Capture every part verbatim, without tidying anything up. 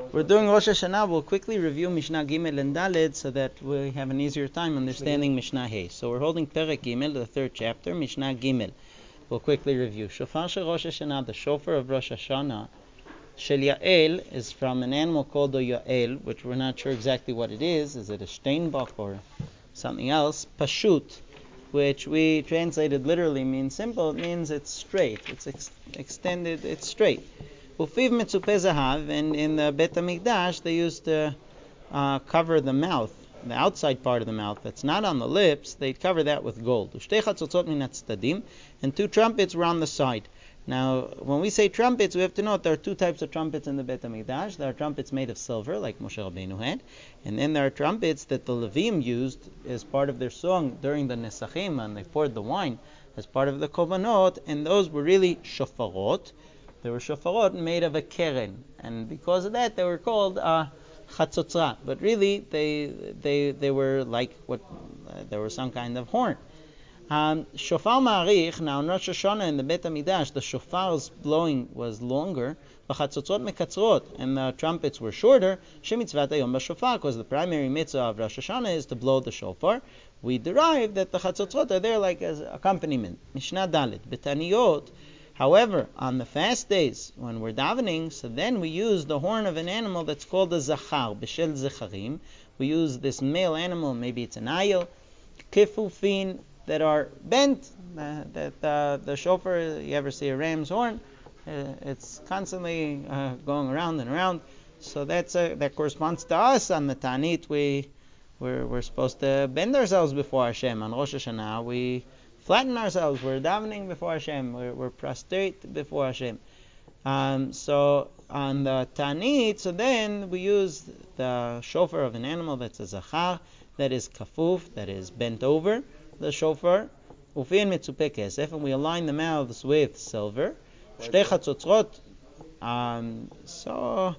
We're doing Rosh Hashanah. We'll quickly review Mishnah Gimel and Daled so that we have an easier time understanding Mishnah Hey. So we're holding Perek Gimel, the third chapter, Mishnah Gimel. We'll quickly review. Shofar Shel Rosh Hashanah, the shofar of Rosh Hashanah, Shel Yael is from an animal called the Yael, which we're not sure exactly what it is. Is it a Steinbach or something else? Pashut, which we translated literally means simple. It means it's straight. It's ex- extended. It's straight. Ufiv mitzupeh zahav, and in the Bet HaMikdash they used to uh, cover the mouth, the outside part of the mouth that's not on the lips. They'd cover that with gold. Ushtei chatzotzot min hatzdadim, and two trumpets were on the side. Now, when we say trumpets, we have to note there are two types of trumpets in the Bet HaMikdash. There are trumpets made of silver, like Moshe Rabbeinu had, and then there are trumpets that the Levim used as part of their song during the Nesachim, and they poured the wine as part of the Korbanot, and those were really shofarot. They were shofarot made of a keren, and because of that, they were called uh, chatzotzra. But really, they they they were like what uh, there was some kind of horn. Um, shofar ma'arich. Now in Rosh Hashanah in the Bet HaMikdash, the shofar's blowing was longer. V'chatzotzot mekatzrot, and the trumpets were shorter. Shemitzvat hayom b'shofar, because the primary mitzvah of Rosh Hashanah is to blow the shofar. We derive that the chatzotzot are there like as accompaniment. Mishnah Dalet B'taniyot. However, on the fast days, when we're davening, so then we use the horn of an animal that's called a zachar, b'shel zecharim. We use this male animal, maybe it's an ayil, kifufin, that are bent, uh, that uh, the shofar, you ever see a ram's horn, uh, it's constantly uh, going around and around. So that's uh, that corresponds to us on the Tanit. We, we're, we're supposed to bend ourselves before Hashem. On Rosh Hashanah, we flatten ourselves. We're davening before Hashem. We're, we're prostrate before Hashem. Um, so on the Tanit, so then we use the shofar of an animal that's a zachar, that is kafuf, that is bent over the shofar. Ufin mitzupeh kesef, and we align the mouths with silver. Shtei chatzotzrot. Um, so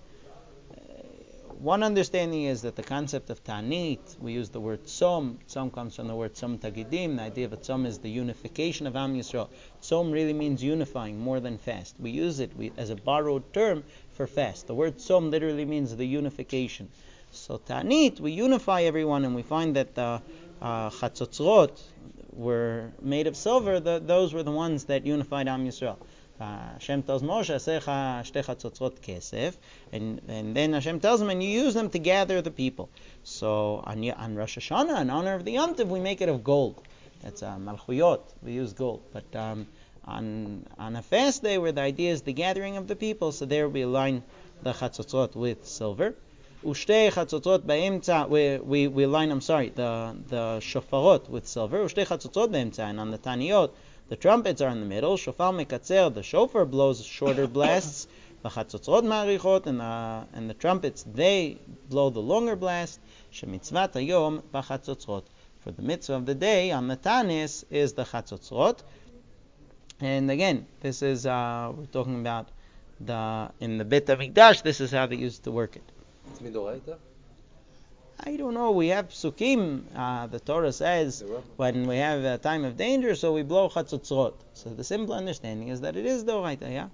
one understanding is that the concept of Tanit, we use the word tzom. Tzom comes from the word tzom tagidim. The idea of a tzom is the unification of Am Yisrael. Tzom really means unifying more than fast. We use it we, as a borrowed term for fast. The word tzom literally means the unification. So Tanit, we unify everyone, and we find that the uh, chatzotzrot were made of silver. The, those were the ones that unified Am Yisrael. Uh, Hashem tells Moshe, "Asecha shtei chatzotzrot kesef," and and then Hashem tells him, and you use them to gather the people. So on, on Rosh Hashanah, in honor of the Yom Tov, we make it of gold. That's uh, malchuyot. We use gold. But um, on on a fast day, where the idea is the gathering of the people, so there we align the chatzotzrot with silver. Ushtei chatzotzrot ba'emtza, we we we line. I'm sorry, the the shofarot with silver. Ushtei chatzotzrot ba'emtza, and on the taniyot, the trumpets are in the middle. Shofar mekatzer, the shofar blows shorter blasts. V'chatzotzrot ma'arichot, and the and the trumpets they blow the longer blast. Shemitzvat hayom b'chatzotzrot, for the mitzvah of the day on the tanis is the chatzotzrot. And again, this is uh, we're talking about the in the Bet HaMikdash. This is how they used to work it. It's midoraita? I don't know. We have psukim. Uh, the Torah says when we have a time of danger, so we blow chatzotzrot. So the simple understanding is that it is doraita, yeah?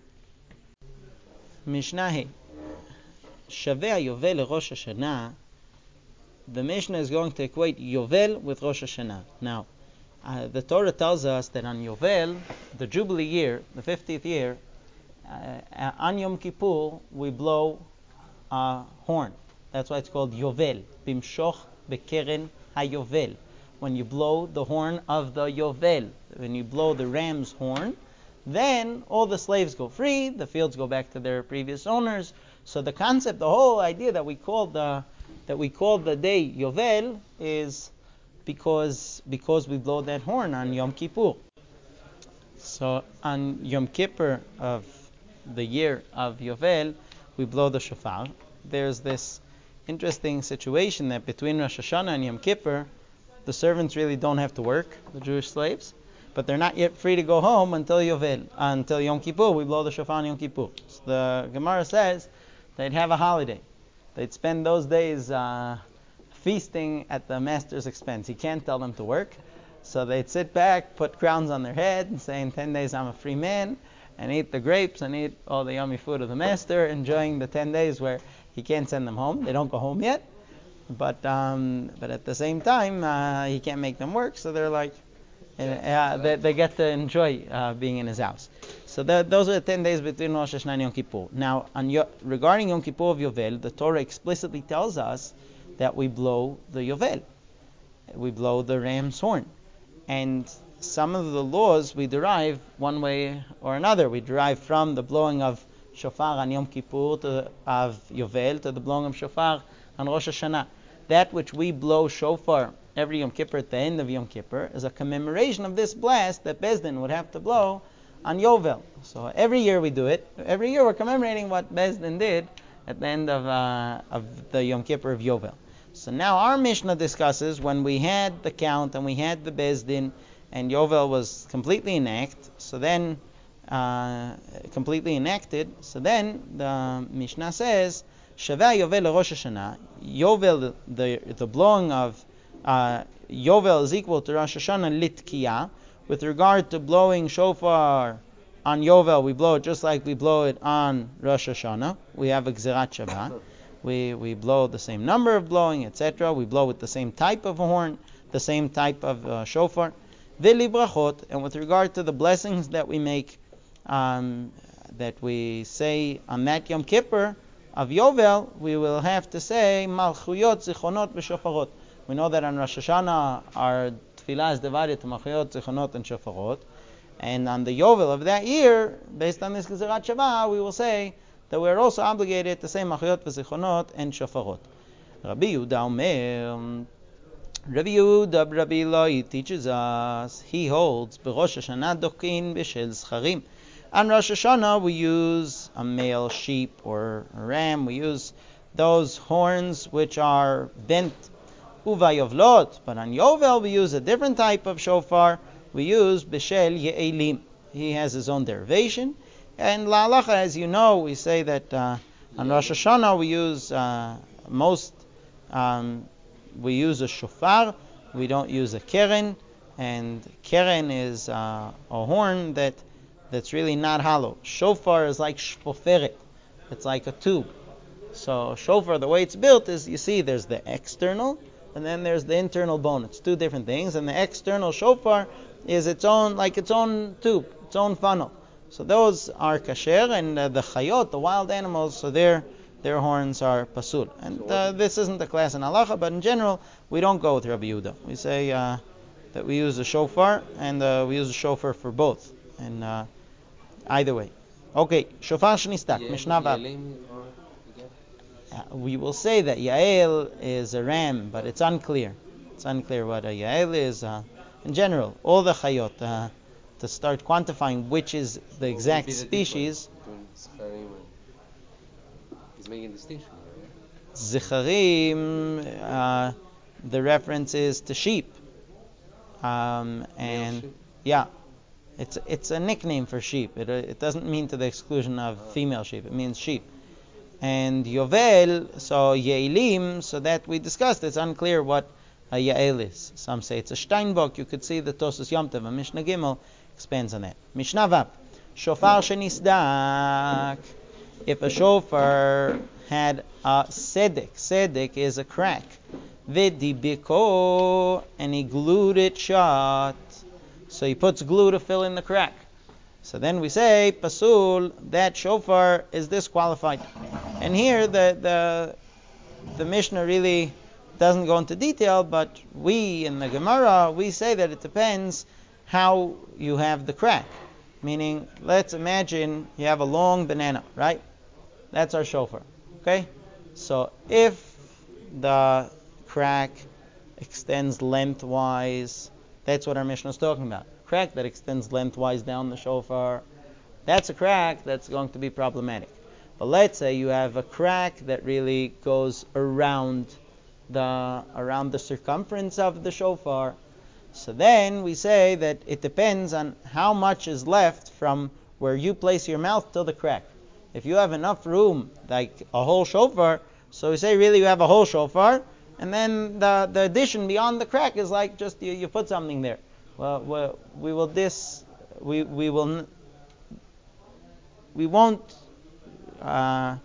Mishnah He. Shaveh Yovel Rosh Hashanah. The Mishnah is going to equate Yovel with Rosh Hashanah. Now, uh, the Torah tells us that on Yovel, the Jubilee year, the fiftieth year, uh, on Yom Kippur, we blow a horn. That's why it's called Yovel. Bimshoch bekeren hayovel. When you blow the horn of the Yovel, when you blow the ram's horn, then all the slaves go free, the fields go back to their previous owners. So the concept, the whole idea that we call the that we call the day Yovel is because because we blow that horn on Yom Kippur. So on Yom Kippur of the year of Yovel, we blow the shofar. There's this interesting situation that between Rosh Hashanah and Yom Kippur, the servants really don't have to work, the Jewish slaves, but they're not yet free to go home until Yovel, until Yom Kippur. We blow the shofar on Yom Kippur. So the Gemara says they'd have a holiday. They'd spend those days uh, feasting at the master's expense. He can't tell them to work, so they'd sit back, put crowns on their head, and say, in ten days I'm a free man, and eat the grapes and eat all the yummy food of the master, enjoying the ten days where he can't send them home. They don't go home yet, but um, but at the same time, uh, he can't make them work, so they're like, uh, they, they get to enjoy uh, being in his house. So that, those are the ten days between Rosh Hashanah and Yom Kippur. Now, on Yo- regarding Yom Kippur of Yovel, the Torah explicitly tells us that we blow the Yovel. We blow the ram's horn. And some of the laws we derive one way or another. We derive from the blowing of shofar on Yom Kippur to, of Yovel to the blowing of shofar on Rosh Hashanah. That which we blow shofar every Yom Kippur at the end of Yom Kippur is a commemoration of this blast that Beis Din would have to blow on Yovel. So every year we do it. Every year we're commemorating what Beis Din did at the end of, uh, of the Yom Kippur of Yovel. So now our Mishnah discusses when we had the count and we had the Beis Din and Yovel was completely enacted, so then uh, completely enacted, so then the Mishnah says, Shavah Yovel Rosh Hashanah, Yovel, the, the blowing of uh, Yovel is equal to Rosh Hashanah Litkiyah. With regard to blowing shofar on Yovel, we blow it just like we blow it on Rosh Hashanah. We have a Gzerat Shavah. We we blow the same number of blowing, et cetera. We blow with the same type of horn, the same type of uh, shofar. Vili brachot, and with regard to the blessings that we make, um, that we say on that Yom Kippur of Yovel, we will have to say Malchuyot, Zichonot, v'Shofarot. We know that on Rosh Hashanah our tefillah is divided to Malchuyot, Zichonot, and Shofarot. And on the Yovel of that year, based on this Gezerat Shavah, we will say that we are also obligated to say Malchuyot, v'Zichonot, and Shofarot. Rabbi Yehuda Omer, Rabbi Yehuda Rabbi Eloi teaches us, he holds, B'Rosh Hashanah dokin b'shel zcharim. On Rosh Hashanah we use a male sheep or a ram, we use those horns which are bent, uva yovlot, but on Yovel we use a different type of shofar, we use b'shel ye'elim. He has his own derivation, and la'alacha, as you know, we say that uh, on Rosh Hashanah we use uh, most um, we use a shofar, we don't use a keren, and keren is uh, a horn that that's really not hollow. Shofar is like shpoferet, it's like a tube. So shofar, the way it's built is, you see, there's the external, and then there's the internal bone. It's two different things, and the external shofar is its own, like its own tube, its own funnel. So those are kasher, and uh, the chayot, the wild animals, so they're their horns are pasul. And uh, this isn't a class in halacha, but in general, we don't go with Rabbi Yehuda. We say uh, that we use a shofar, and uh, we use a shofar for both. And uh, either way. Okay, shofar shnistak, Mishnah Vav. Uh, we will say that Yael is a ram, but it's unclear. It's unclear what a Yael is. Uh, in general, all the chayot, uh, to start quantifying which is the exact species. He's making a distinction, right? Zicharim, uh, the reference is to sheep. Um, and sheep? yeah, it's it's a nickname for sheep. It, uh, it doesn't mean to the exclusion of oh. female sheep. It means sheep. And Yovel, so Ye'ilim, so that we discussed, it's unclear what a Yael is. Some say it's a Steinbock. You could see the Tosas Yom Tov, and Mishnah Gimel expands on that. Mishnah Vav, Shofar shenisdak. If a shofar had a sedek, sedek is a crack, vidibiko, and he glued it shut, so he puts glue to fill in the crack. So then we say, pasul, that shofar is disqualified. And here the the the Mishnah really doesn't go into detail, but we in the Gemara, we say that it depends how you have the crack. Meaning, let's imagine you have a long banana, right? That's our shofar, okay? So if the crack extends lengthwise, that's what our Mishnah is talking about. Crack that extends lengthwise down the shofar, that's a crack that's going to be problematic. But let's say you have a crack that really goes around the around the circumference of the shofar. So then we say that it depends on how much is left from where you place your mouth till the crack. If you have enough room, like a whole shofar, so we say really you have a whole shofar, and then the, the addition beyond the crack is like just you, you put something there. Well, well we will this we we will we won't uh,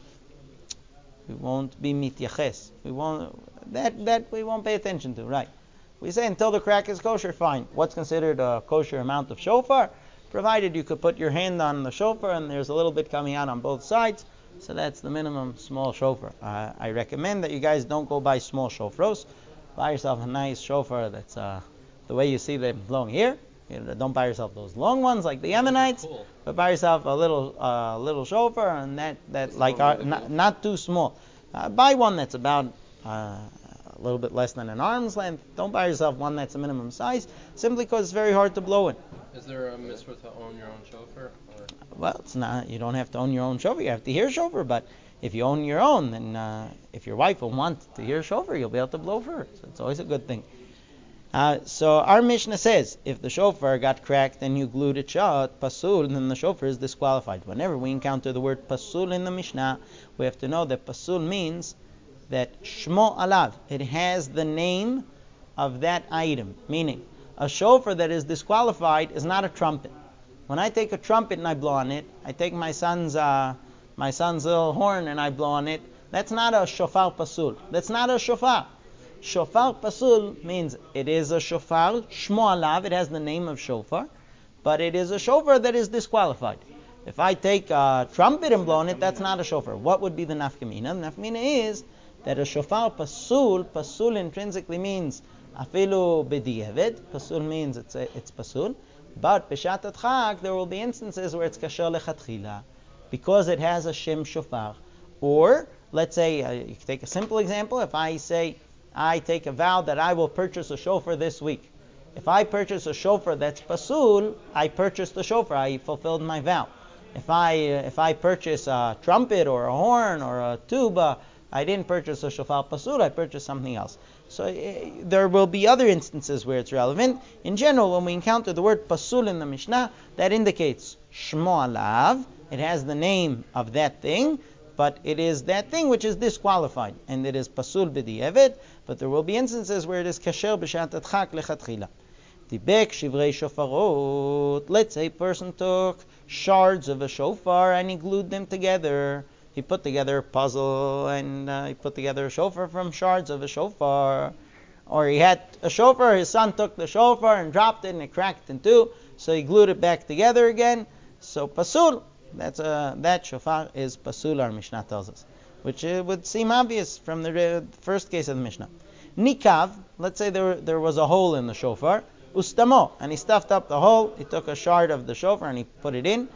we won't be mityaches. We won't that that we won't pay attention to, right? We say until the crack is kosher, fine. What's considered a kosher amount of shofar? Provided you could put your hand on the shofar and there's a little bit coming out on both sides, so that's the minimum small shofar. Uh, I recommend that you guys don't go buy small shofros. Buy yourself a nice shofar that's uh, the way you see them blowing here. You know, don't buy yourself those long ones like the Yemenites, Cool. but buy yourself a little uh, little shofar, and that, that Is like it our, really not, cool? not too small. Uh, buy one that's about uh, a little bit less than an arm's length. Don't buy yourself one that's a minimum size, simply because it's very hard to blow in. Is there a mitzvah to own your own shofar? Or? Well, it's not. You don't have to own your own shofar. You have to hear shofar, but if you own your own, then uh, if your wife will want to hear shofar, you'll be able to blow for her. So it's always a good thing. Uh, so our Mishnah says, if the shofar got cracked and you glued it shut, pasul, then the shofar is disqualified. Whenever we encounter the word pasul in the Mishnah, we have to know that pasul means that shmo alav, it has the name of that item. Meaning, a shofar that is disqualified is not a trumpet. When I take a trumpet and I blow on it, I take my son's uh, my son's little horn and I blow on it, that's not a shofar pasul. That's not a shofar. Shofar pasul means it is a shofar, shmo alav, it has the name of shofar, but it is a shofar that is disqualified. If I take a trumpet and blow on it, that's not a shofar. What would be the nafkamina? The nafkamina is that a shofar pasul, pasul intrinsically means afilu b'di'evet, pasul means it's a, it's pasul, but b'shat adchak there will be instances where it's kasher lechatchila, because it has a shem shofar. Or, let's say, uh, you can take a simple example, if I say, I take a vow that I will purchase a shofar this week. If I purchase a shofar that's pasul, I purchased the shofar, I fulfilled my vow. If I uh, if I purchase a trumpet or a horn or a tuba, I didn't purchase a shofar pasul, I purchased something else. So uh, there will be other instances where it's relevant. In general, when we encounter the word pasul in the Mishnah, that indicates shmo alav, it has the name of that thing, but it is that thing which is disqualified, and it is pasul b'di'evet, but there will be instances where it is kasher b'shat adchak lechatchila. Tibek shivrei shofarot. Let's say a person took shards of a shofar and he glued them together. He put together a puzzle and uh, he put together a shofar from shards of a shofar. Or he had a shofar, his son took the shofar and dropped it and it cracked in two, so he glued it back together again. So pasul, that's a, that shofar is pasul, our Mishnah tells us, which uh, would seem obvious from the uh, first case of the Mishnah. Nikav, let's say there there was a hole in the shofar, ustamo, and he stuffed up the hole, he took a shard of the shofar and he put it in.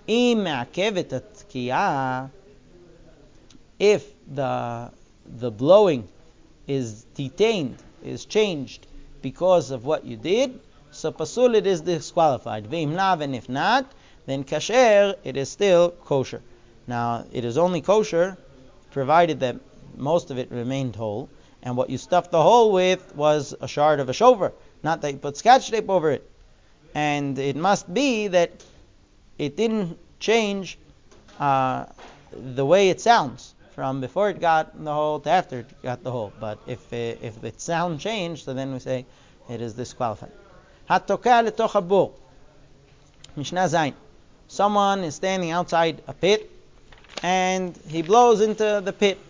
If the the blowing is detained, is changed because of what you did, so pasul, it is disqualified. Ve'imnav, and if not, then kasher, it is still kosher. Now, it is only kosher provided that most of it remained whole, and what you stuffed the hole with was a shard of a shofar, not that you put scotch tape over it. And it must be that it didn't change uh, the way it sounds from before it got the hole to after it got the hole. But if it, if the sound changed, so then we say it is disqualified. Hatoka letoch habur. Mishnah Zayin. Someone is standing outside a pit and he blows into the pit.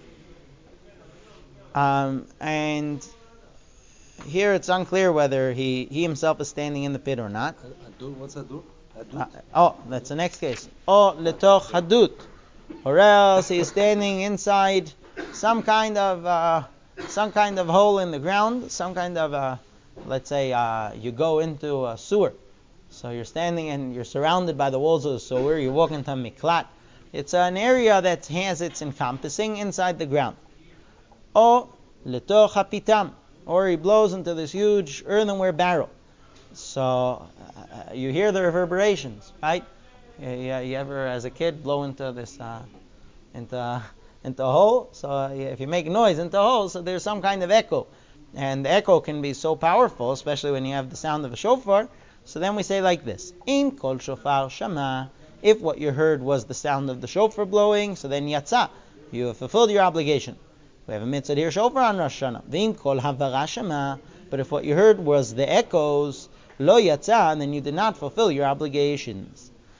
Um, and here it's unclear whether he, he himself is standing in the pit or not. Hadur, what's hadur? Hadut? Uh, oh, that's the next case. O letoch hadut. Or else he is standing inside some kind of uh, some kind of hole in the ground, some kind of, uh, let's say, uh, you go into a sewer. So you're standing and you're surrounded by the walls of the sewer. You walk into a miklat. It's an area that has its encompassing inside the ground. O letoch hapitam. Or he blows into this huge earthenware barrel. So uh, you hear the reverberations, right? You, you ever, as a kid, blow into this, uh, into into a hole? So uh, if you make noise into a hole, so there's some kind of echo, and the echo can be so powerful, especially when you have the sound of a shofar. So then we say like this: In kol shofar shama. If what you heard was the sound of the shofar blowing, so then yatsa, you have fulfilled your obligation. We have a mitzvah to hear shofar on Rosh Hashanah. V'im kol havara shama. But if what you heard was the echoes, lo yatsa, then you did not fulfill your obligations.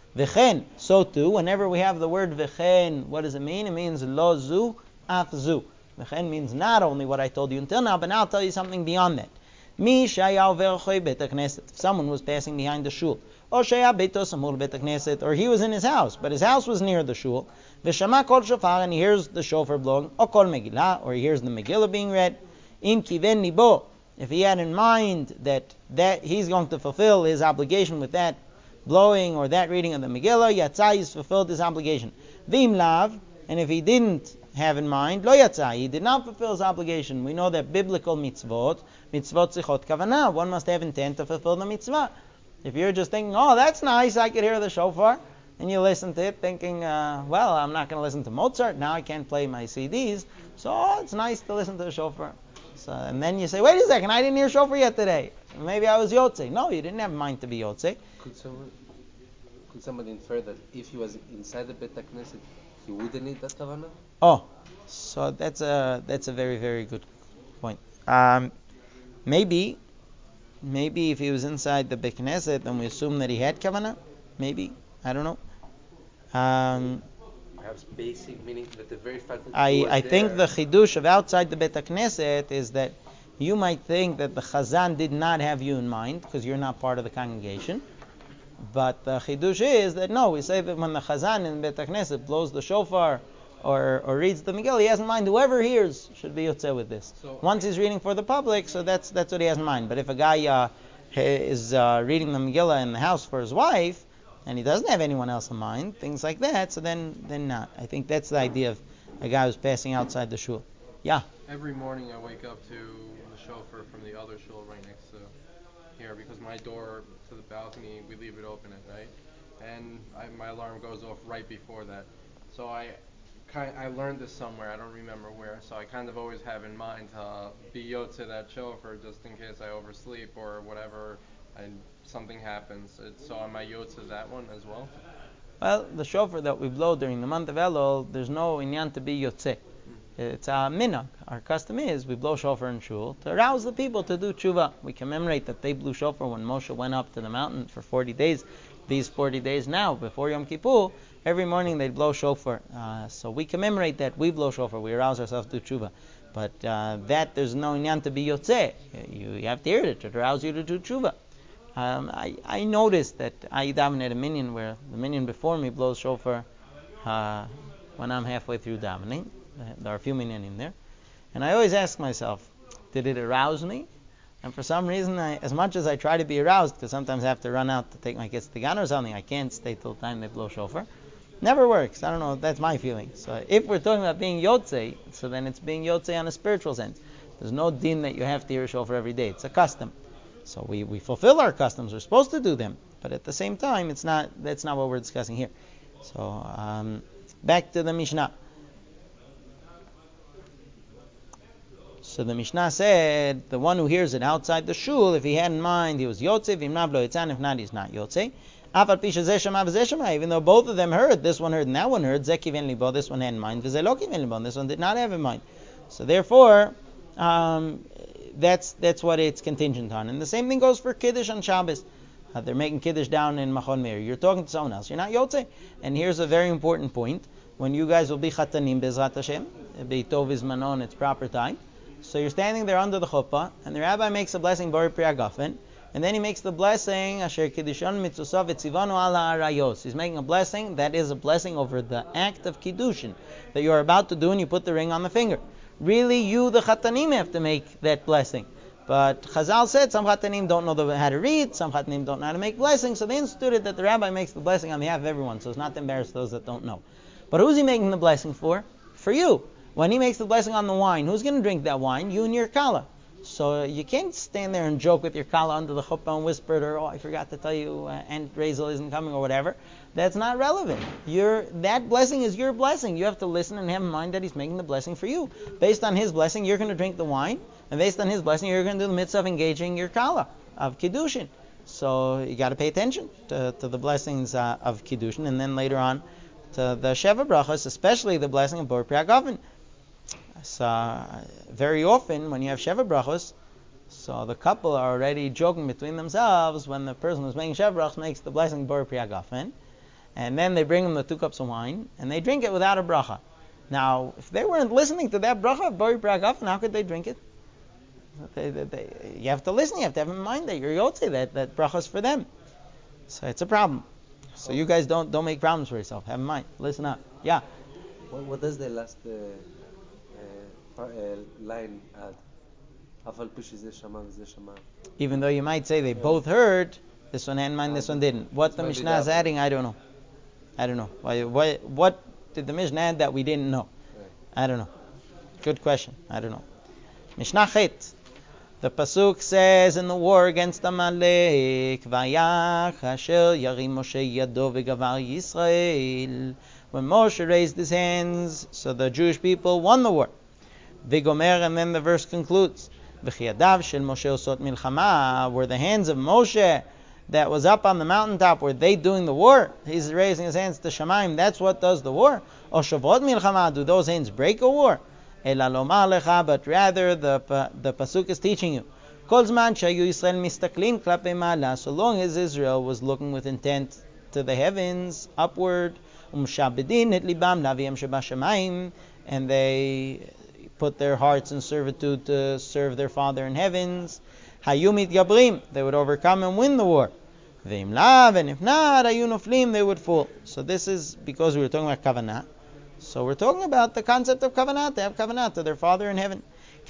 V'chen, so too, whenever we have the word v'chen, what does it mean? It means lo zu, af zu. V'chen means not only what I told you until now, but now I'll tell you something beyond that. Mi shaya over choy bet knesset. If someone was passing behind the shul, or shaya beito samul bet knesset, or he was in his house, but his house was near the shul. V'shama kol shofar, and he hears the shofar blowing, or kol megillah, or he hears the Megillah being read. Im kiven libo, if he had in mind that that he's going to fulfill his obligation with that blowing or that reading of the Megillah, yatzai, he's fulfilled his obligation. V'im lav, and if he didn't have in mind, lo yatzai, he did not fulfill his obligation. We know that biblical mitzvot, mitzvot zichot kavanah, one must have intent to fulfill the mitzvah. If you're just thinking, oh, that's nice, I could hear the shofar, and you listen to it thinking, uh, well, I'm not going to listen to Mozart, now I can't play my C Ds, so oh, it's nice to listen to the shofar. So, and then you say, wait a second, I didn't hear shofar yet today. Maybe I was yotze. No, you didn't have mind to be yotze. Could someone, could someone infer that if he was inside the Bet HaKnesset, he wouldn't need that kavanah? Oh, so that's a that's a very very good point. Um, maybe, maybe if he was inside the Bet Knesset, then we assume that he had kavanah. Maybe, I don't know. Um, Perhaps basic, meaning that the very fact that I he was I there, think the chidush of outside the Bet Knesset is that you might think that the chazan did not have you in mind because you're not part of the congregation. But the chidush is that no, we say that when the chazan in Bet Knesset blows the shofar or or reads the Megillah, he has in mind whoever hears should be yotzeh with this. So, Once he's reading for the public, so that's that's what he has in mind. But if a guy uh, is uh, reading the Megillah in the house for his wife, and he doesn't have anyone else in mind, things like that, so then then not. I think that's the idea of a guy who's passing outside the shul. Yeah. every morning I wake up to the shofar from the other shul right next to here because my door to the balcony, we leave it open at night. And I, my alarm goes off right before that. So I kind I learned this somewhere, I don't remember where, so I kind of always have in mind to be yotze that shofar just in case I oversleep or whatever and something happens. It's, so am I yotze that one as well? Well, the shofar that we blow during the month of Elul, there's no inyan to be yotzeh. It's a minhag. Our custom is we blow shofar in shul to arouse the people to do tshuva. We commemorate that they blew shofar when Moshe went up to the mountain for forty days. These forty days now, before Yom Kippur, every morning they blow shofar. Uh, so we commemorate that. We blow shofar. We arouse ourselves to do tshuva. But uh, that, there's no inyan to be yotzeh. You, you have to hear it to arouse you to do tshuva. Um, I, I noticed that I daven at a minyan where the minyan before me blows shofar uh, when I'm halfway through davening. There are a few minyan in there. And I always ask myself, did it arouse me? And for some reason, I, as much as I try to be aroused, because sometimes I have to run out to take my kids to Gan or something, I can't stay till the time they blow shofar. Never works. I don't know. That's my feeling. So if we're talking about being yotze, so then it's being yotze on a spiritual sense. There's no din that you have to hear shofar every day. It's a custom. So we, we fulfill our customs. We're supposed to do them. But at the same time, it's not. That's not what we're discussing here. So um, back to the Mishnah. So the Mishnah said, the one who hears it outside the shul, if he had in mind, he was yotze, v'im nav lo yitzan, if not, he's not yotze. Afal pi shezeh shema v'zeh shema, even though both of them heard, this one heard and that one heard, zeh kiven libo, this one had in mind, v'zeh lo kiven libo, this one did not have in mind. So therefore, um, that's that's what it's contingent on. And the same thing goes for Kiddush on Shabbos. Uh, they're making Kiddush down in Machon Meir. You're talking to someone else. You're not yotze. And here's a very important point. When you guys will be chatanim bezrat Hashem, beitov izmanon, it's proper time. So you're standing there under the chuppah, and the rabbi makes a blessing, Bori Pri Hagafen, and then he makes the blessing, Asher Kiddushan Mitzusav Etzivanu Ala Arayos. He's making a blessing that is a blessing over the act of Kiddushin that you're about to do, and you put the ring on the finger. Really, you, the Chatanim, have to make that blessing. But Chazal said some Chatanim don't know the, how to read, some Chatanim don't know how to make blessings, so they instituted that the rabbi makes the blessing on behalf of everyone, so it's not to embarrass those that don't know. But who's he making the blessing for? For you. When he makes the blessing on the wine, who's going to drink that wine? You and your kala. So uh, you can't stand there and joke with your kala under the chuppah and whisper to her, oh, I forgot to tell you uh, Aunt Razel isn't coming or whatever. That's not relevant. Your That blessing is your blessing. You have to listen and have in mind that he's making the blessing for you. Based on his blessing, you're going to drink the wine. And based on his blessing, you're going to do the mitzvah of engaging your kala, of Kiddushin. So you got to pay attention to, to the blessings uh, of Kiddushin. And then later on, to the Sheva Brachos, especially the blessing of Bor Pri Hagafen. So uh, very often when you have Sheva Brachos, so the couple are already joking between themselves when the person who's making Sheva Brachos makes the blessing Bor Pri Hagafen. and then they bring them the two cups of wine, and they drink it without a bracha. Now, if they weren't listening to that bracha of Bori Bragafen, how could they drink it? They, they, they, you have to listen. You have to have in mind that you're yotze, that that bracha is for them. So it's a problem. So you guys don't don't make problems for yourself. Have in mind. Listen up. Yeah. What, what does the last uh, uh, uh, line add? Even though you might say they yeah. both heard, this one had in mind, this one didn't. What the Mishnah is adding, I don't know. I don't know. Why, what, what did the Mishnah add that we didn't know? I don't know. Good question. I don't know. Mishnah Chet. The pasuk says in the war against Amalek, Vayach Asher Yarim Moshe Yado V'Gavar Yisrael. When Moshe raised his hands, so the Jewish people won the war. V'Gomer, and then the verse concludes, V'Chiyadav Shel Moshe Osot Milchama, were the hands of Moshe that was up on the mountaintop, were they doing the war? He's raising his hands to Shemaim, that's what does the war. O Shavot Milchama, do those hands break a war? Ela lomar lecha, but rather the the pasuk is teaching you. Kol zman shayu Yisrael mistaklim klapei ma'ala, so long as Israel was looking with intent to the heavens, upward, umshabedin et libam laviyam shebashamayim, and they put their hearts in servitude to serve their Father in heavens. Hayumit gabrim, they would overcome and win the war. Ve'im lav, and if not, hayu noflim, they would fall. So this is because we were talking about kavanah. So we're talking about the concept of kavanah, to have kavanah to their Father in heaven.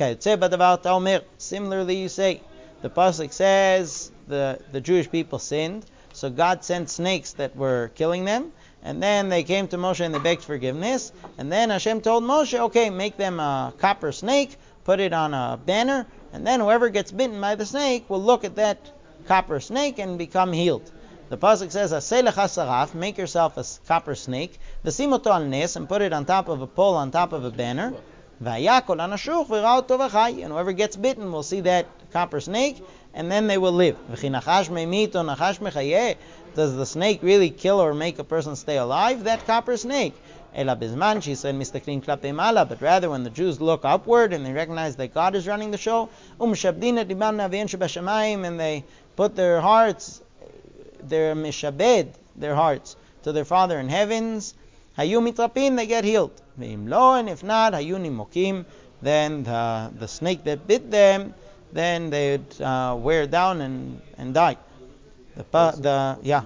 Similarly, you say, the pasuk says the, the Jewish people sinned, so God sent snakes that were killing them, and then they came to Moshe and they begged forgiveness, and then Hashem told Moshe, okay, make them a copper snake, put it on a banner, and then whoever gets bitten by the snake will look at that copper snake and become healed. The pasuk says, "Aseh lecha saraf," make yourself a copper snake, v'sim oto al nes, and put it on top of a pole, on top of a banner, v'hayakol anashuch v'ra oto v'chay, and whoever gets bitten will see that copper snake, and then they will live. V'chi nachash me'mit o nachash mechayeh. Does the snake really kill or make a person stay alive? That copper snake. Ela bizman, she said, mistaklim klapei mala, but rather when the Jews look upward and they recognize that God is running the show, um shabdin et libam naviyin shebashamayim, and they put their hearts, their mishabed, their hearts, to their Father in heavens, hayu mitrapim, they get healed. Ve'im lo, and if not, hayu nimokim, then the, the snake that bit them, then they would uh, wear down and, and die. The, pa, the yeah,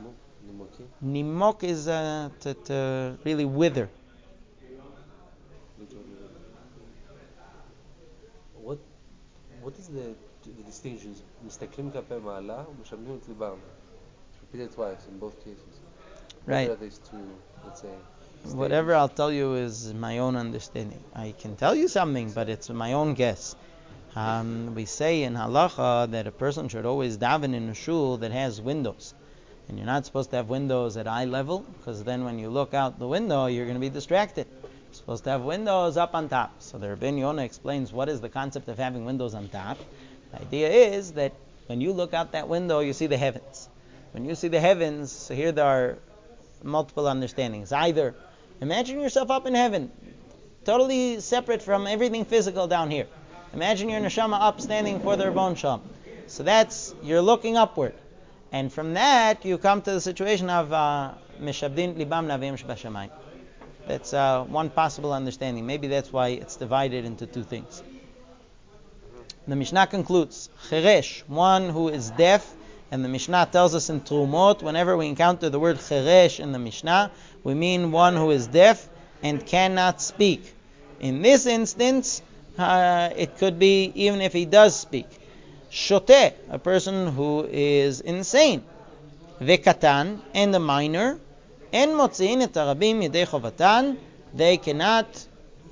nimok is uh, to, to really wither. What what is the the distinctions? Mistaklim kapei ma'ala, u'mishabdim et libam. Repeated twice in both cases. Right. What are these two, let's say, stages? Whatever I'll tell you is my own understanding. I can tell you something, but it's my own guess. Um, we say in halacha that a person should always daven in a shul that has windows. And you're not supposed to have windows at eye level, because then when you look out the window, you're going to be distracted. You're supposed to have windows up on top. So the Rabbeinu Yonah explains what is the concept of having windows on top. The idea is that when you look out that window, you see the heavens. When you see the heavens, so here there are multiple understandings. Either imagine yourself up in heaven, totally separate from everything physical down here. Imagine your neshama up standing for the Rabbon Shalom. So that's, you're looking upward. And from that, you come to the situation of Mishabdin Libam Navim Shbashamayim. That's uh, one possible understanding. Maybe that's why it's divided into two things. The Mishnah concludes, Cheresh, one who is deaf, and the Mishnah tells us in Trumot, whenever we encounter the word Cheresh in the Mishnah, we mean one who is deaf and cannot speak. In this instance, uh, it could be even if he does speak. Shoteh, a person who is insane. Vekatan, and a minor. En motziin et harabim yedei chovatan, they cannot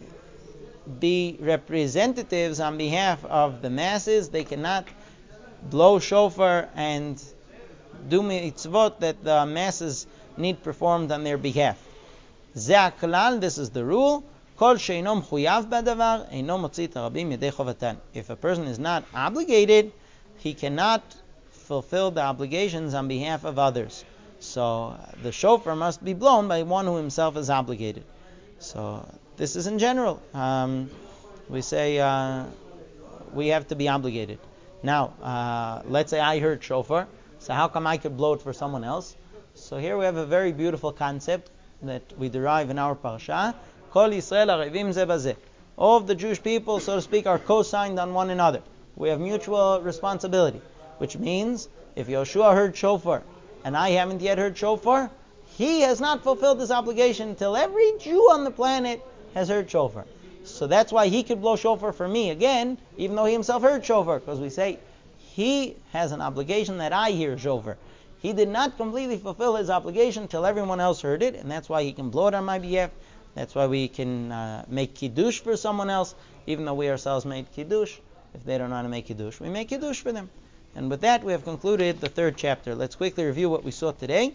be representatives on behalf of the masses. They cannot blow shofar and do mitzvot that the masses need performed on their behalf. Ze haklal, this is the rule. Kol she'inom chuyav badavar, eino motzi et harabim yedei chovatan. If a person is not obligated, he cannot fulfill the obligations on behalf of others. So the shofar must be blown by one who himself is obligated. So this is in general. Um, we say uh, we have to be obligated. Now, uh, let's say I heard shofar. So how come I could blow it for someone else? So here we have a very beautiful concept that we derive in our parsha. Kol Yisrael arevim ze bazeh. All of the Jewish people, so to speak, are co-signed on one another. We have mutual responsibility, which means if Yoshua heard shofar and I haven't yet heard shofar, he has not fulfilled his obligation until every Jew on the planet has heard shofar. So that's why he could blow shofar for me again, even though he himself heard shofar, because we say he has an obligation that I hear shofar. He did not completely fulfill his obligation until everyone else heard it, and that's why he can blow it on my behalf. That's why we can uh, make kiddush for someone else, even though we ourselves made kiddush. If they don't know how to make kiddush, we make kiddush for them. And with that, we have concluded the third chapter. Let's quickly review what we saw today.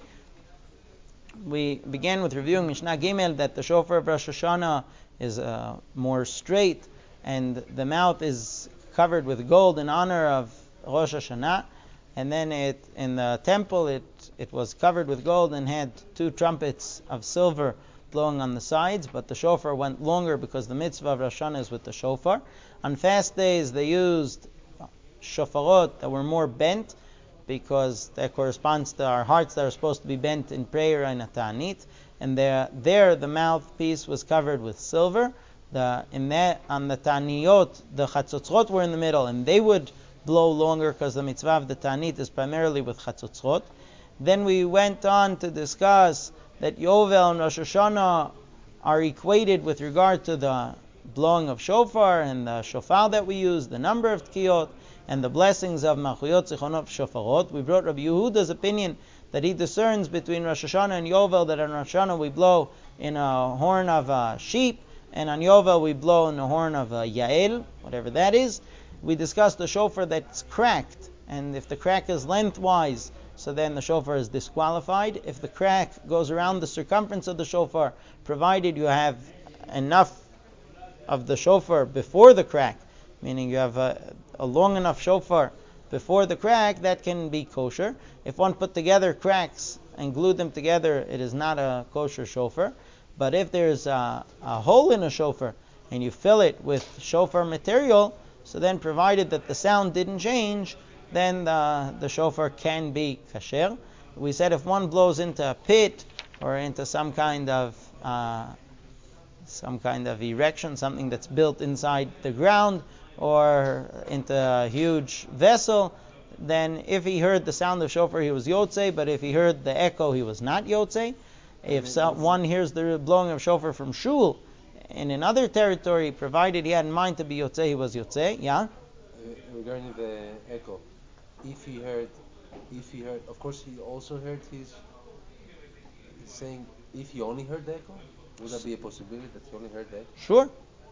We began with reviewing Mishnah Gimel, that the shofar of Rosh Hashanah is uh, more straight, and the mouth is covered with gold in honor of Rosh Hashanah. And then it in the temple, it it was covered with gold and had two trumpets of silver blowing on the sides, but the shofar went longer because the mitzvah of Rosh Hashanah is with the shofar. On fast days, they used shofarot that were more bent, because that corresponds to our hearts that are supposed to be bent in prayer and a ta'anit. And there, there the mouthpiece was covered with silver. The in that on the ta'aniyot, the chatzotzrot were in the middle, and they would blow longer because the mitzvah of the ta'anit is primarily with chatzotzrot. Then we went on to discuss that Yovel and Rosh Hashanah are equated with regard to the blowing of shofar and the shofar that we use, the number of tkiyot, and the blessings of Machuyot Zichronot Shofarot. We brought Rabbi Yehuda's opinion that he discerns between Rosh Hashanah and Yovel, that on Rosh Hashanah we blow in a horn of a sheep, and on Yovel we blow in a horn of a Yael, whatever that is. We discussed the shofar that's cracked, and if the crack is lengthwise, so then the shofar is disqualified. If the crack goes around the circumference of the shofar, provided you have enough of the shofar before the crack, meaning you have a, a long enough shofar before the crack, that can be kosher. If one put together cracks and glued them together, it is not a kosher shofar. But if there's a, a hole in a shofar and you fill it with shofar material, so then provided that the sound didn't change, then the, the shofar can be kasher. We said if one blows into a pit or into some kind of uh, some kind of erection, something that's built inside the ground, or into a huge vessel, then if he heard the sound of shofar, he was yotzei, but if he heard the echo, he was not yotzei. If so, one hears the blowing of shofar from shul in another territory, provided he had in mind to be yotzei, he was yotzei. Yeah? Uh, regarding the echo, if he heard, if he heard, of course he also heard his, he's saying, if he only heard the echo, would that be a possibility that he only heard the echo? Sure.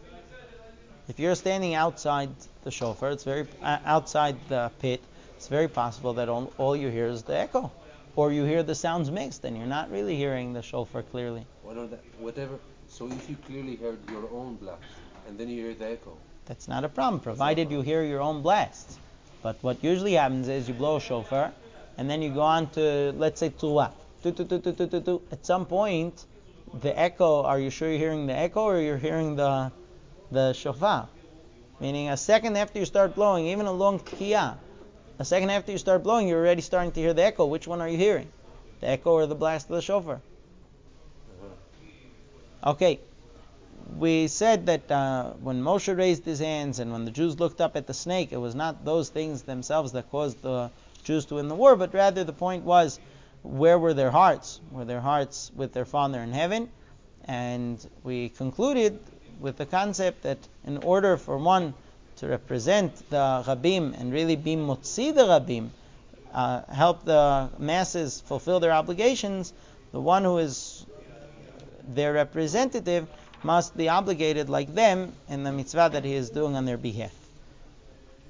If you're standing outside the shofar, it's very uh, outside the pit, it's very possible that all, all you hear is the echo, or you hear the sounds mixed, and you're not really hearing the shofar clearly. Well, no, that, whatever. So if you clearly heard your own blast, and then you hear the echo, that's not a problem, provided you hear your own blasts. But what usually happens is you blow a shofar, and then you go on to, let's say, tuwa. Tu, tu, tu, tu, tu, tu, tu. At some point, the echo, are you sure you're hearing the echo, or you're hearing the the shofar? Meaning a second after you start blowing, even a long tkiyah, a second after you start blowing, you're already starting to hear the echo. Which one are you hearing? The echo or the blast of the shofar? Uh-huh. Okay. We said that uh, when Moshe raised his hands and when the Jews looked up at the snake, it was not those things themselves that caused the Jews to win the war, but rather the point was, where were their hearts? Were their hearts with their Father in heaven? And we concluded with the concept that in order for one to represent the Rabim and really be Motzi the Rabim, uh, help the masses fulfill their obligations, the one who is their representative must be obligated like them in the mitzvah that he is doing on their behalf.